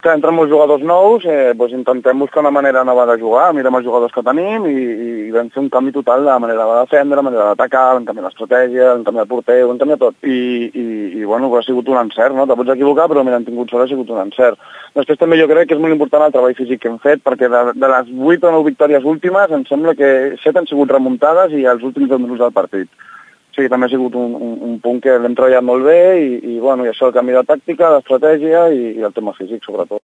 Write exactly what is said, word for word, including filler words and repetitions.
que entren molts jugadors nous, eh, doncs intentem buscar una manera nova de jugar, mirem els jugadors que tenim i, i vam fer un canvi total de la manera de defendre, la manera d'atacar, vam canviar l'estratègia, vam canviar el porter, vam canviar tot. I, i, i bueno, ha sigut un encert, no? Te pots equivocar, però mira, hem tingut sort, ha sigut un encert. Després també jo crec que és molt important el treball físic que hem fet, perquè de, de les vuit o nou victòries últimes em sembla que set han sigut remuntades i els últims deu minuts del partit. O sigui, també ha sigut un, un, un punt que l'hem treballat molt bé i, i, bueno, i això, el canvi de tàctica, d'estratègia i, i el tema físic, sobretot.